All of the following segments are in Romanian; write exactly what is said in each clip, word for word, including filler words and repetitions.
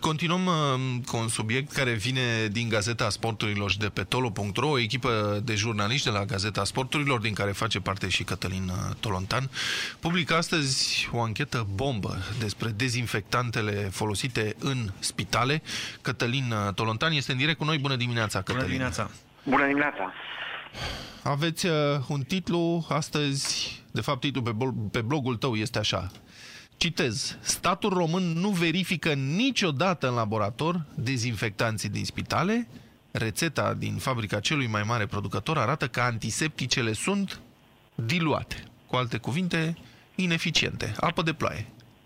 Continuăm uh, cu un subiect care vine din Gazeta Sporturilor și de pe tolo punct ro, o echipă de jurnaliști de la Gazeta Sporturilor, din care face parte și Cătălin Tolontan, publică astăzi o anchetă bombă despre dezinfectantele folosite în spitale. Cătălin Tolontan este în direct cu noi. Bună dimineața, Cătălin! Bună dimineața! Bună dimineața! Aveți uh, un titlu astăzi, de fapt titlul pe, pe blogul tău este așa: citez: statul român nu verifică niciodată în laborator dezinfectanții din spitale. Rețeta din fabrica celui mai mare producător arată că antisepticele sunt diluate. Cu alte cuvinte, ineficiente. Apă de ploaie.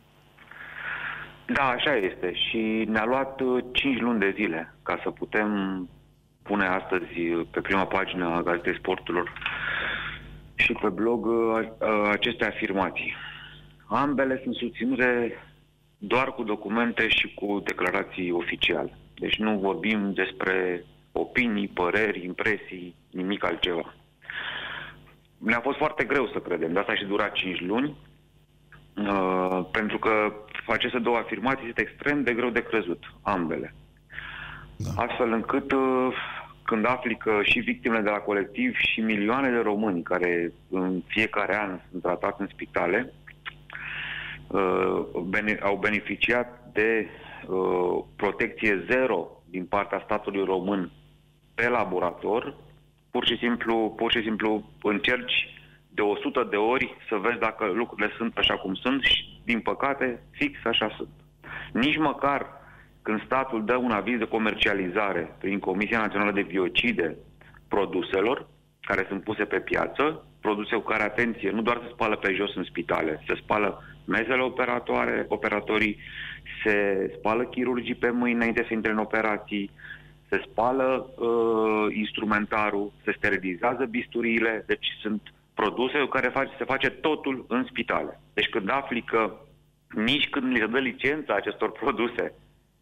Da, așa este. Și ne-a luat cinci luni de zile ca să putem pune astăzi pe prima pagină a Gazetei Sporturilor și pe blog aceste afirmații. Ambele sunt susținute doar cu documente și cu declarații oficiale. Deci nu vorbim despre opinii, păreri, impresii, nimic altceva. Ne-a fost foarte greu să credem, de asta și dura cinci luni, uh, pentru că aceste două afirmații este extrem de greu de crezut, ambele. Da. Astfel încât uh, când afli că și victimele de la colectiv și milioane de români care în fiecare an sunt tratați în spitale uh, bene au beneficiat de uh, protecție zero din partea statului român pe laborator, pur și simplu, pur și simplu încerci de o sută de ori să vezi dacă lucrurile sunt așa cum sunt și, din păcate, fix așa sunt. Nici măcar când statul dă un aviz de comercializare prin Comisia Națională de Biocide produselor care sunt puse pe piață, produse cu care, atenție, nu doar se spală pe jos în spitale, se spală mesele operatoare, operatorii, se spală chirurgii pe mâini înainte să intre în operații, se spală uh, instrumentarul, se sterilizează bisturiile, deci sunt produse cu care face, se face totul în spitale. Deci când afli că nici când li se dă licența acestor produse,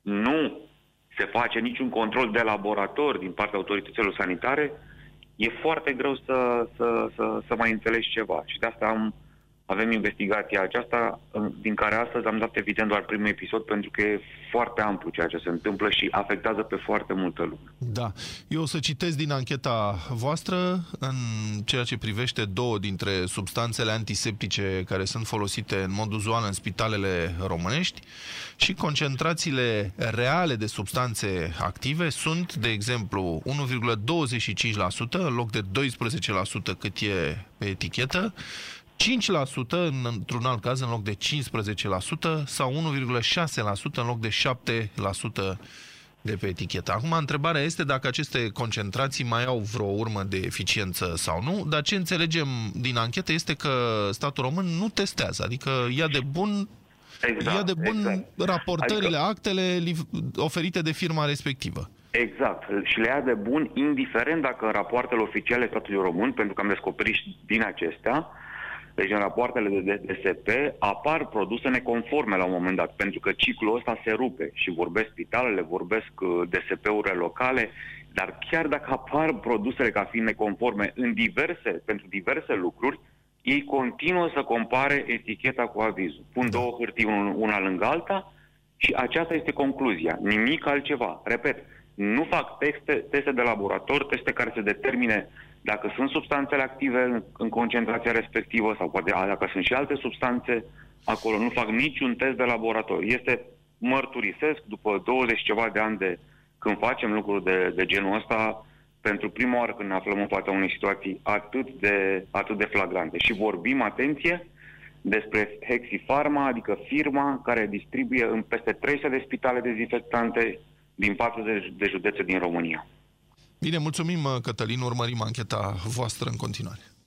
nu se face niciun control de laborator din partea autorităților sanitare, e foarte greu să, să, să, să mai înțelegi ceva. Și de asta am, avem investigația aceasta, din care astăzi am dat evident doar primul episod, pentru că e foarte amplu ceea ce se întâmplă și afectează pe foarte multă lume. Da. Eu o să citesc din ancheta voastră în ceea ce privește două dintre substanțele antiseptice care sunt folosite în mod uzual în spitalele românești și concentrațiile reale de substanțe active sunt, de exemplu, unu virgulă douăzeci și cinci la sută în loc de doisprezece la sută cât e pe etichetă, cinci la sută într-un alt caz în loc de cincisprezece la sută sau unu virgulă șase la sută în loc de șapte la sută de pe etichetă. Acum, întrebarea este dacă aceste concentrații mai au vreo urmă de eficiență sau nu, dar ce înțelegem din anchetă este că statul român nu testează, adică ia de bun, exact, ia de bun exact. raportările, adică... actele oferite de firma respectivă. Exact. Și le ia de bun, indiferent dacă în rapoartele oficiale statului român, pentru că am descoperit și din acestea, deci în rapoartele de D S P apar produse neconforme la un moment dat, pentru că ciclul ăsta se rupe și vorbesc spitalele, vorbesc D S P-urile locale, dar chiar dacă apar produsele ca fiind neconforme în diverse, pentru diverse lucruri, ei continuă să compare eticheta cu avizul. Pun două hârtii una lângă alta și aceasta este concluzia. Nimic altceva. Repet, nu fac teste, teste de laborator, teste care să determine dacă sunt substanțele active în, în concentrația respectivă sau poate dacă sunt și alte substanțe acolo. Nu fac niciun test de laborator. Este, mărturisesc, după douăzeci ceva de ani de când facem lucruri de, de genul ăsta, pentru prima oară când ne aflăm în fața unei situații atât de, atât de flagrante. Și vorbim, atenție, despre Hexifarma, adică firma care distribuie în peste trei sute de spitale dezinfectante din patruzeci de județe din România. Bine, mulțumim, Cătălin, urmărim ancheta voastră în continuare.